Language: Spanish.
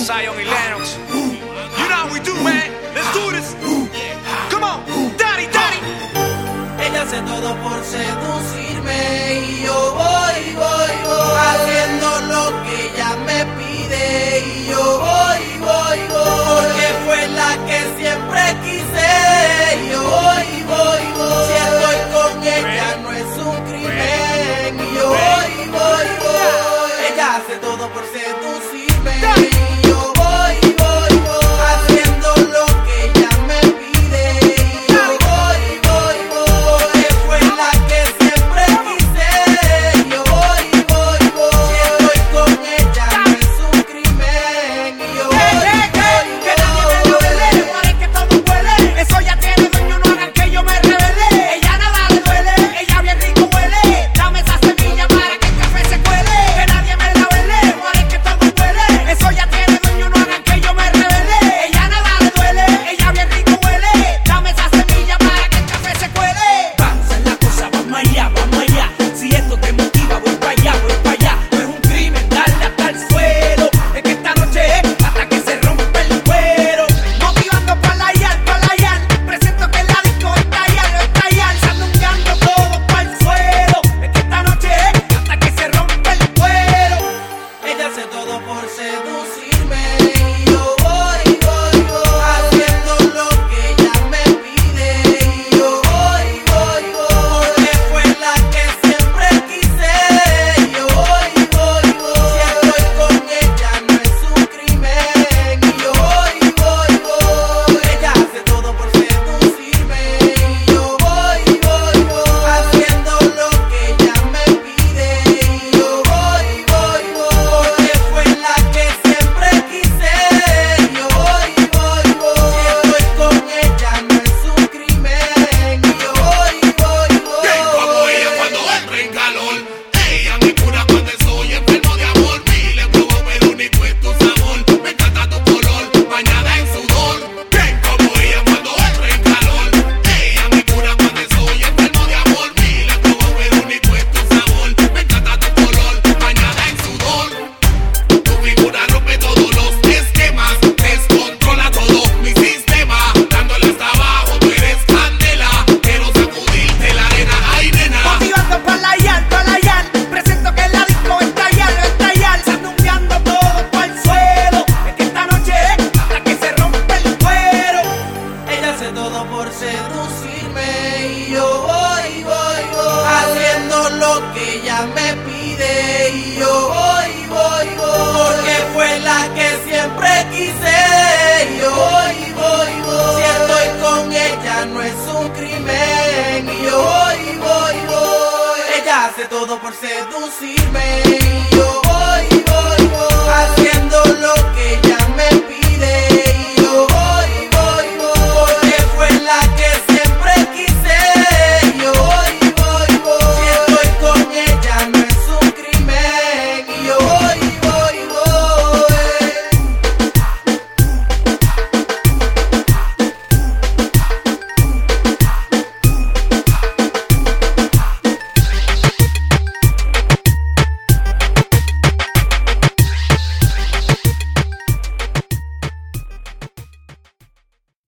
Zion y Lennox. You know how we do, man. Let's do this. Come on, daddy, daddy. Ella hace todo por seducirme y yo voy haciendo lo que ella me pide y yo voy porque fue la que siempre quise y yo voy si estoy con ella no es un crimen y yo voy ella hace todo por seducirme y yo voy haciendo lo que ella me pide y yo voy porque fue la que siempre quise y yo voy si estoy con ella no es un crimen y yo voy que nadie me lo duele, parece que todo huele. Eso ya tiene dueño, no hagan que yo me revele. Ella nada le duele, ella bien rico huele. Dame esa semilla para que el café se cuele. Que nadie me la huele, parece que todo huele. Eso ya tiene dueño, no hagan que yo me revele. Ella nada le duele, ella bien rico huele. Dame esa semilla para que el café se cuele. Vamos a la cosa, vamos allá. Si esto te motiva, voy para allá. No es un crimen darle hasta el suelo. Es que esta noche es hasta que se rompe el cuero. Motivando para la yal. Presento que en la disco está yal. Sandungueando todo para el suelo. Es que esta noche es hasta que se rompe el cuero. Ella hace todo por seducirme y yo voy haciendo lo que ella me pide y yo voy porque fue la que siempre quise y yo voy si estoy con ella no es un crimen y yo voy ella hace todo por seducirme y yo voy haciendo lo que ella me pide y yo voy porque fue la que siempre quise y yo voy si estoy con ella no es un crimen y yo voy Bien como ella cuando entra en calor. Ella me cura cuando estoy enfermo de amor. Miles probó pero ni fue tu sabor. Me encanta tu color, bañada en sudor. Bien como ella cuando entra en calor. Ella me cura cuando estoy enfermo de amor. Miles probó pero ni fue tu sabor. Me encanta tu color, bañada en sudor. Tu figura rompe todos los esquemas, descontrola todo mi sistema. Dándole hasta abajo, tú eres candela. Quiero sacudirte la arena, ay nena. Motivando para la yal. Presento que en la disco está yal. Sandungueando todo para el suelo. Es que esta noche es hasta que se rompe el cuero. ella hace todo por seducirme y yo voy haciendo lo que ella me pide y yo voy porque fue la que siempre quise y yo voy si estoy con ella no es un crimen y yo voy ella hace todo por seducirme y yo